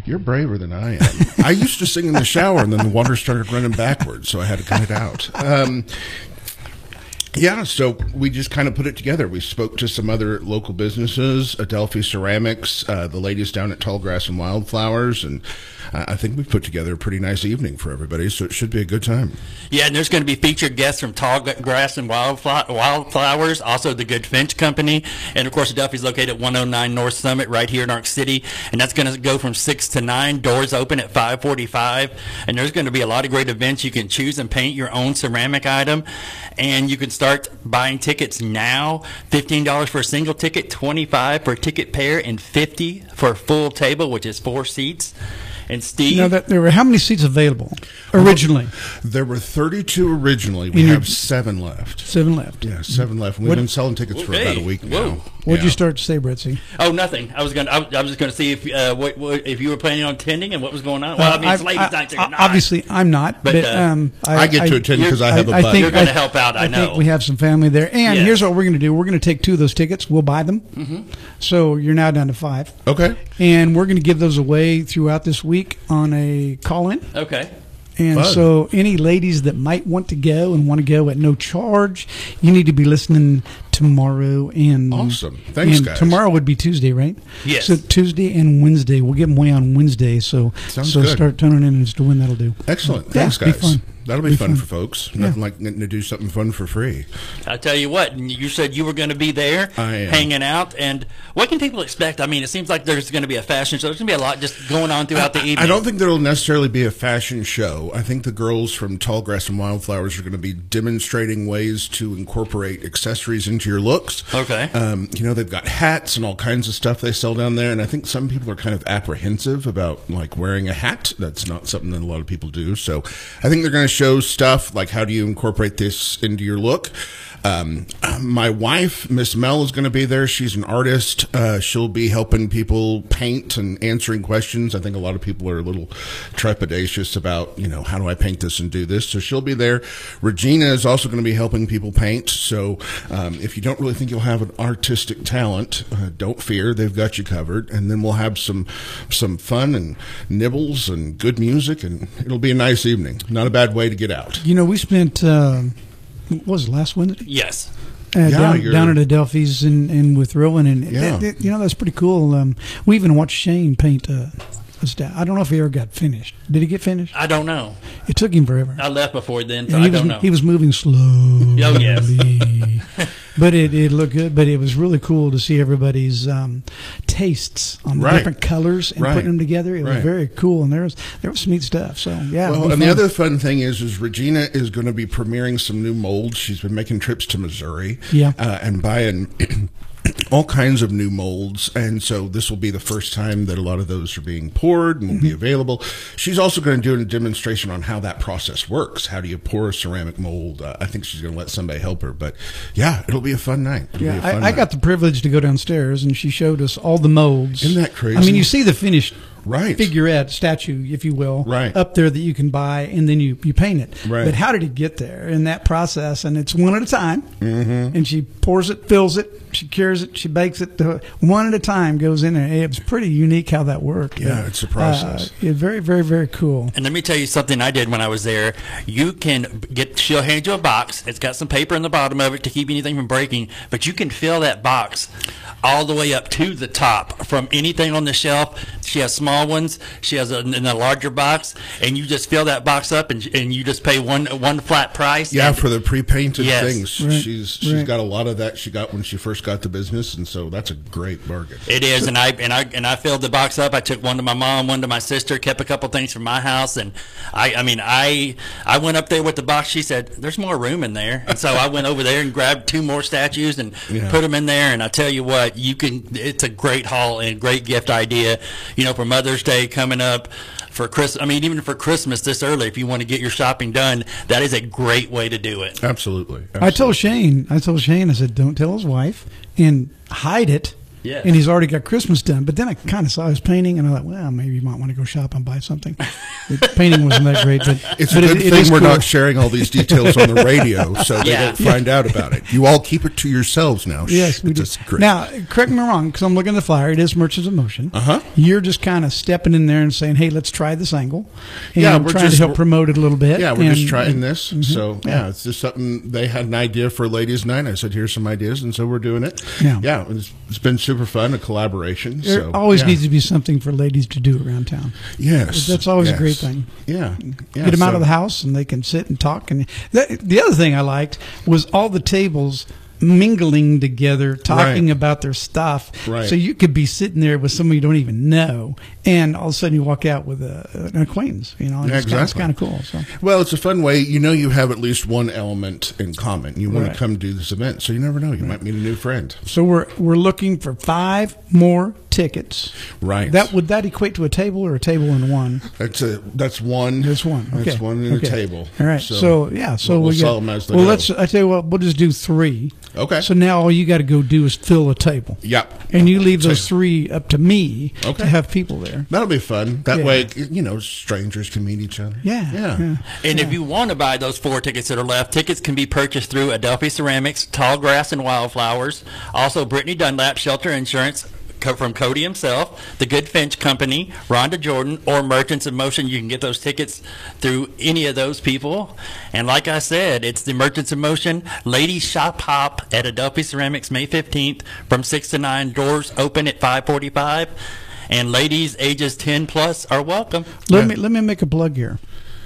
You're braver than I am. I used to sing in the shower, and then the water started running backwards, so I had to cut it out. Yeah, so we just kind of put it together. We spoke to some other local businesses, Adelphi Ceramics, the ladies down at Tall Grass and Wildflowers, and I think we've put together a pretty nice evening for everybody, so it should be a good time. Yeah, and there's going to be featured guests from Tall Grass and Wildflowers, also the Good Finch Company, and of course Adelphi's located at 109 North Summit right here in Ark City, and that's going to go from 6 to 9, doors open at 5:45, and there's going to be a lot of great events. You can choose and paint your own ceramic item, and you can start buying tickets now. $15 for a single ticket, $25 for a ticket pair, and $50 for a full table, which is 4 seats. And Steve, now there were how many seats available originally? There were 32 originally. We have 7 left. 7 left. Yeah, 7 left. We've been selling tickets for about a week now. What'd you start to say, Brettsy? Oh, nothing. I was just going to see if if you were planning on attending and what was going on. Well, I mean, it's ladies' night, so you're not. Obviously, I'm not. But I get to attend because I have a buddy. You're going to help out. I know. think we have some family there. And here's what we're going to do. We're going to take 2 of those tickets. We'll buy them. Mm-hmm. So you're now down to 5. Okay. And we're going to give those away throughout this week on a call-in. Okay. And so any ladies that might want to go and want to go at no charge, you need to be listening tomorrow. And awesome. Thanks, and guys. Tomorrow would be Tuesday, right? Yes. So Tuesday and Wednesday. We'll give them away on Wednesday. So good. Start tuning in as to when that'll do. Excellent. Thanks, guys. Be fun. That'll be fun for folks. Nothing like getting to do something fun for free. I tell you what, you said you were going to be there, hanging out, and what can people expect? I mean, it seems like there's going to be a fashion show. There's going to be a lot just going on throughout the evening. I don't think there will necessarily be a fashion show. I think the girls from Tall Grass and Wildflowers are going to be demonstrating ways to incorporate accessories into your looks. Okay. They've got hats and all kinds of stuff they sell down there, and I think some people are kind of apprehensive about like wearing a hat. That's not something that a lot of people do. So I think they're going to show stuff like how do you incorporate this into your look. My wife, Miss Mel, is going to be there. She's an artist. She'll be helping people paint and answering questions. I think a lot of people are a little trepidatious about, how do I paint this and do this? So she'll be there. Regina is also going to be helping people paint. So if you don't really think you'll have an artistic talent, don't fear. They've got you covered. And then we'll have some fun and nibbles and good music, and it'll be a nice evening. Not a bad way to get out. We spent... what was it, last Wednesday? Yes. Down at Adelphi's and with Rowan, and that's pretty cool. We even watched Shane paint a stat. I don't know if he ever got finished. Did he get finished? I don't know. It took him forever. I left before then, so I don't know. He was moving slowly. Oh, yes. But it looked good. But it was really cool to see everybody's tastes on the different colors and putting them together. It was very cool, and there was some neat stuff. So yeah. Well, and the other fun thing is Regina is going to be premiering some new molds. She's been making trips to Missouri, and buying all kinds of new molds, and so this will be the first time that a lot of those are being poured and will be available. She's also going to do a demonstration on how that process works. How do you pour a ceramic mold? I think she's going to let somebody help her, but yeah, it'll be a fun night. I got the privilege to go downstairs, and she showed us all the molds. Isn't that crazy? I mean, you see the finished right. figurette, statue, if you will, right. up there that you can buy, and then you paint it. Right. But how did it get there in that process? And it's one at a time. Mm-hmm. And she pours it, fills it, she cures it, she bakes it. One at a time goes in there. It was pretty unique how that worked. Yeah, but, it's a process. It's very, very, very cool. And let me tell you something I did when I was there. You can she'll hand you a box. It's got some paper in the bottom of it to keep anything from breaking, but you can fill that box all the way up to the top from anything on the shelf. She has small ones. She has in a larger box, and you just fill that box up, and you just pay one flat price. Yeah, for the pre-painted things. Right. She's got a lot of that she got when she first got the business, and so that's a great bargain. It is, and I filled the box up. I took one to my mom, one to my sister, kept a couple things from my house, and I went up there with the box. She said, "There's more room in there," and so I went over there and grabbed 2 more statues and put them in there. And I tell you what, it's a great haul and great gift idea. For Mother's Day coming up, for Christmas. Even for Christmas this early, if you want to get your shopping done, that is a great way to do it. Absolutely. I told Shane, I said, don't tell his wife and hide it. Yes. and he's already got Christmas done. But then I kind of saw his painting, and I thought, well, maybe you might want to go shop and buy something. The painting wasn't that great, but it's a good thing we're not sharing all these details on the radio, so they don't find out about it. You all keep it to yourselves now. Yes, we do. Now, correct me wrong, because I'm looking at the flyer. It is Merchants of Motion. You're just kind of stepping in there and saying, "Hey, let's try this angle." And we're trying to help promote it a little bit. Yeah, we're just trying this. So it's just something. They had an idea for Ladies' Night. I said, "Here's some ideas," and so we're doing it. Yeah, it's been super fun, a collaboration. There always needs to be something for ladies to do around town. Yes, that's always a great thing. Yeah, get them out of the house and they can sit and talk. And the other thing I liked was all the tables mingling together, talking about their stuff. So you could be sitting there with someone you don't even know, and all of a sudden you walk out with an acquaintance. You know, it's kind of cool. So. Well, it's a fun way. You know, you have at least one element in common. You want to come do this event, so you never know. You might meet a new friend. So we're looking for 5 more tickets. Right. Would that equate to a table or a table and one? That's one. That's one. Okay. That's one in a table. All right. So we'll sell them as they go. I tell you what, we'll just do 3. Okay. So now all you got to go do is fill a table. Yep. And you leave those 3 up to me to have people there. That'll be fun. That way, strangers can meet each other. Yeah. And if you want to buy those 4 tickets that are left, tickets can be purchased through Adelphi Ceramics, Tall Grass and Wildflowers, also Brittany Dunlap, Shelter Insurance, from Cody himself, the Good Finch Company, Rhonda Jordan, or Merchants of Motion. You can get those tickets through any of those people. And like I said, it's the Merchants of Motion Ladies Shop Hop at Adelphi Ceramics, May 15th from 6 to 9. Doors open at 5:45. And ladies ages 10 plus are welcome. Let me make a plug here.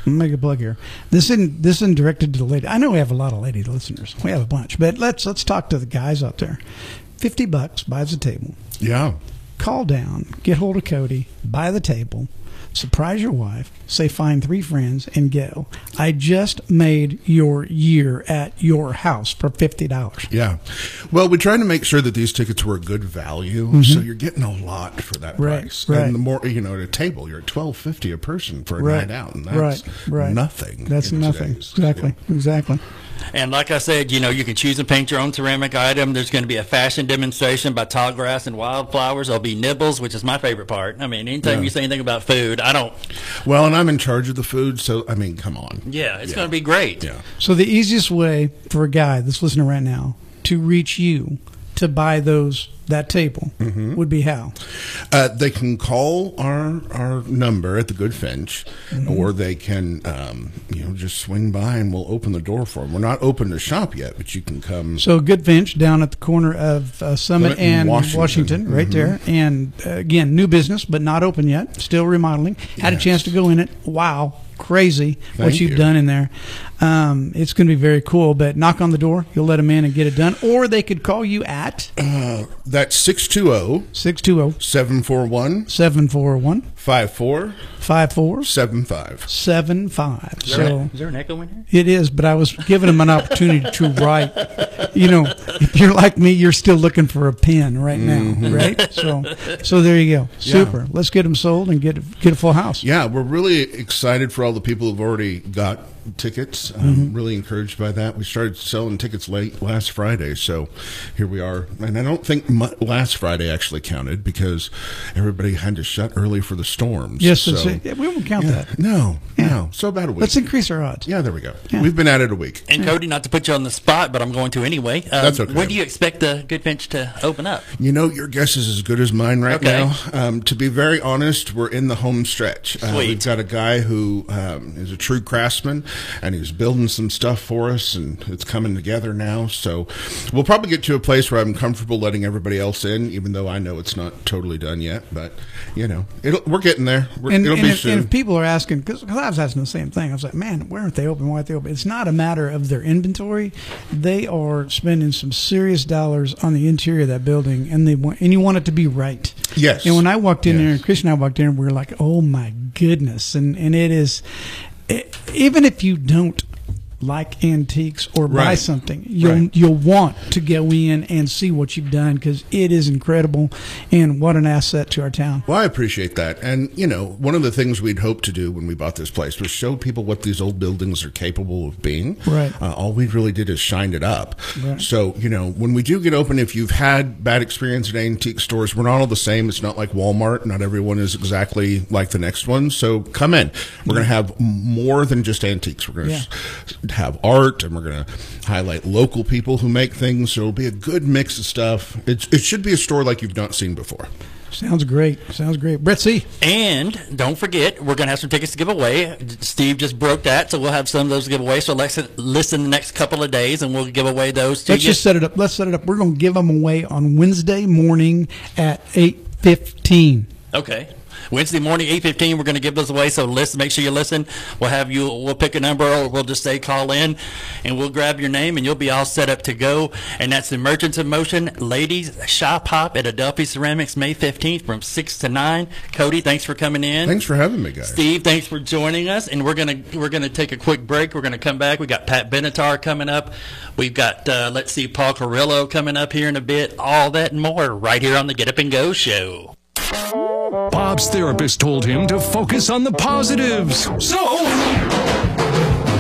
This isn't directed to the lady. I know we have a lot of lady listeners. We have a bunch, but let's talk to the guys out there. $50 buys a table. Yeah. Call down, get hold of Cody, buy the table, surprise your wife, say find 3 friends, and go. I just made your year at your house for $50. Yeah. Well, we try to make sure that these tickets were a good value, so you're getting a lot for that price. Right. And the more, at a table, you're at $12.50 a person for a night out, and that's nothing. That's nothing. Exactly. And like I said, you can choose and paint your own ceramic item. There's going to be a fashion demonstration by Tall Grass and Wildflowers. There'll be nibbles, which is my favorite part. I mean, anytime you say anything about food, I don't. Well, and I'm in charge of the food, so, I mean, come on. Yeah, it's going to be great. Yeah. So the easiest way for a guy that's listening right now to reach you to buy that table would be how? They can call our number at the Good Finch, or they can just swing by and we'll open the door for them. We're not open to shop yet, but you can come. So Good Finch down at the corner of Summit and Washington, right there. And again, new business, but not open yet. Still remodeling. Had a chance to go in it. Wow. Crazy what you've done in there. It's going to be very cool, but knock on the door, you'll let them in and get it done, or they could call you at that's 620-741 5475. Is there an echo in here? It is, but I was giving them an opportunity to write. If you're like me, you're still looking for a pen right now, right? So there you go. Super. Let's get them sold and get a full house. Yeah, we're really excited for all the people who've already got tickets. I'm really encouraged by that. We started selling tickets late last Friday, so here we are. And I don't think last Friday actually counted because everybody had to shut early for the storms. Yes, so, we won't count that. No. So about a week. Let's increase our odds. Yeah, there we go. Yeah. We've been at it a week. And Cody, not to put you on the spot, but I'm going to anyway. That's okay. When do you expect the Good Finch to open up? Your guess is as good as mine right now. To be very honest, we're in the home stretch. We've got a guy who is a true craftsman, and he's building some stuff for us, and it's coming together now. So we'll probably get to a place where I'm comfortable letting everybody else in, even though I know it's not totally done yet. But, we're getting there. It'll be soon. And if people are asking, because I was asking the same thing, I was like, man, why aren't they open? It's not a matter of their inventory. They are spending some serious dollars on the interior of that building, and you want it to be right. Yes. And when I walked in there, and Chris and I walked in, we were like, oh my goodness. And it is, even if you don't like antiques or buy something, you'll want to go in and see what you've done, because it is incredible, and what an asset to our town. Well, I appreciate that. And, you know, one of the things we'd hoped to do when we bought this place was show people what these old buildings are capable of being. Right. All we really did is shine it up. Right. So, you know, when we do get open, if you've had bad experience at antique stores, we're not all the same. It's not like Walmart. Not everyone is exactly like the next one. So come in. We're going to have more than just antiques. We're going to have art, and we're going to highlight local people who make things. So it'll be a good mix of stuff. It should be a store like you've not seen before. Sounds great. Sounds great. Brett C. And don't forget, we're going to have some tickets to give away. Steve just broke that, so we'll have some of those to give away. So let's listen the next couple of days, and we'll give away those to you. Let's just set it up. Let's set it up. We're going to give them away on Wednesday morning at 8:15. Okay. Wednesday morning, 8:15, we're going to give those away, so make sure you listen. We'll pick a number, or we'll just say call in, and we'll grab your name, and you'll be all set up to go. And that's the Merchants of Motion Ladies Shop Hop at Adelphi Ceramics, May 15th from 6 to 9. Cody, thanks for coming in. Thanks for having me, guys. Steve, thanks for joining us, and we're gonna take a quick break. We're going to come back. We got Pat Benatar coming up. We've got, Paul Carrillo coming up here in a bit. All that and more right here on the Get Up and Go Show. Bob's therapist told him to focus on the positives. So